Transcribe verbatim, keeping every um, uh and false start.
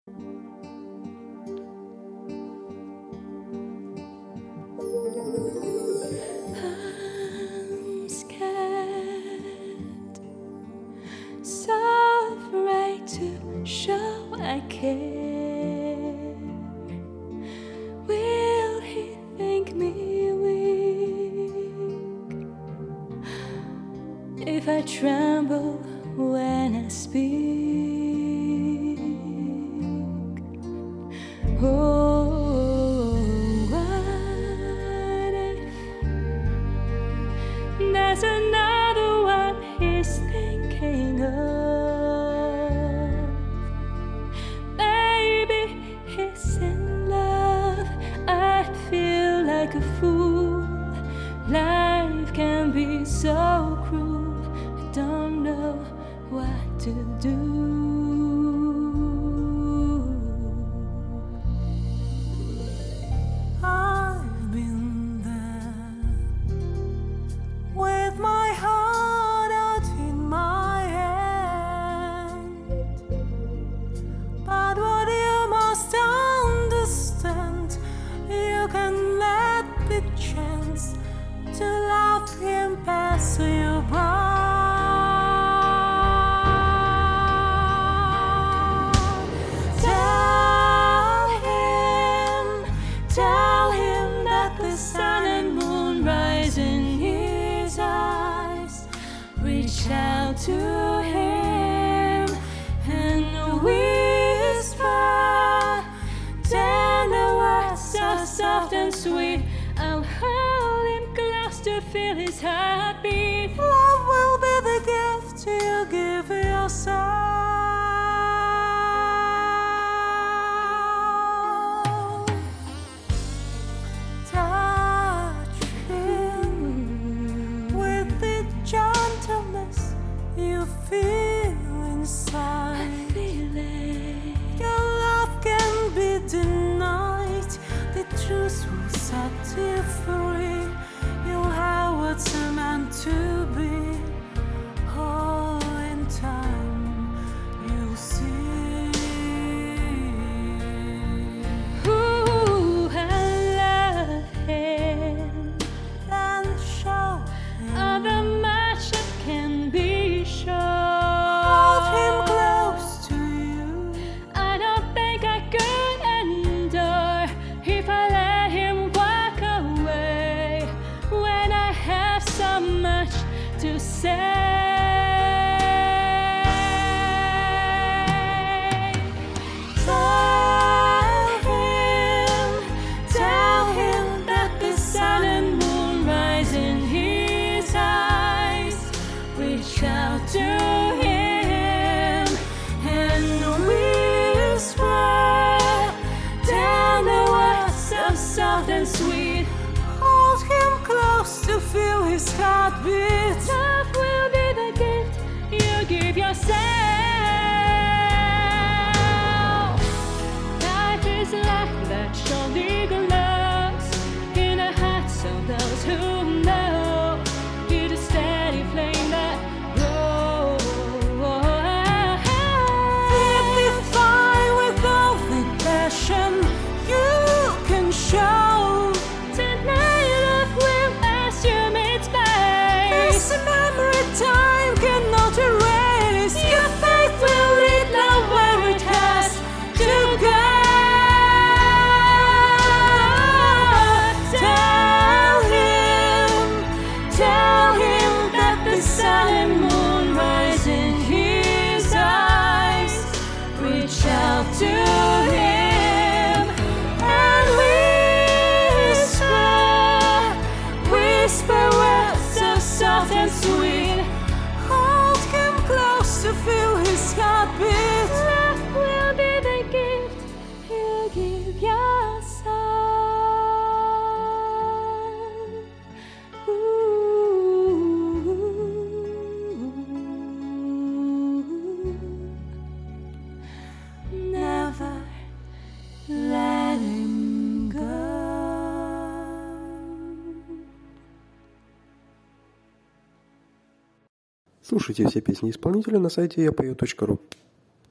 I'm scared, so afraid to show I care. Will he think me weak if I tremble when I speak? Oh, what if there's another one he's thinking of? Maybe he's in love. I'd feel like a fool. Life can be so cruel. I don't know what to do. I've been there with my heart out in my hand, but what you must understand, you can let the chance to love him pass you by. Tell him, tell him that the sun and moon rise in his eyes. Reach out to him and whisper tender words so soft and sweet. I'll hold him close to feel his heartbeat. Love will be the gift you give yourself. Touch him with the gentleness you feel inside. I feel it. Your love can be denied. The truth will set you free. You'll have what's meant to be. All in time, you'll see. Ooh, I love him. Then show him. All the much that can be shown. Hold him close to you. I don't think I could endure if I let him walk away when I have so much to say. Tell him, tell him that the sun and moon rise in his eyes. Reach out to him and whisper tender words so soft and sweet. Hold him close to feel his heartbeat. Love will be the gift you give yourself. Life is like that surely glows in the hearts of those who know. You're the steady flame that grows. Feed the fire with all the passion you can show. Tonight love will assume its There's place. a memory time cannot erase. Your faith will lead love where it has to go. Tell him, tell him that the sun and moon rise in his eyes. Reach out to him and whisper, whisper words so soft and sweet. Hold him close to feel his heartbeat. Love will be the gift you give yourself. Ooh. Never let him go. Слушайте все песни исполнителя на сайте я пою точка ру.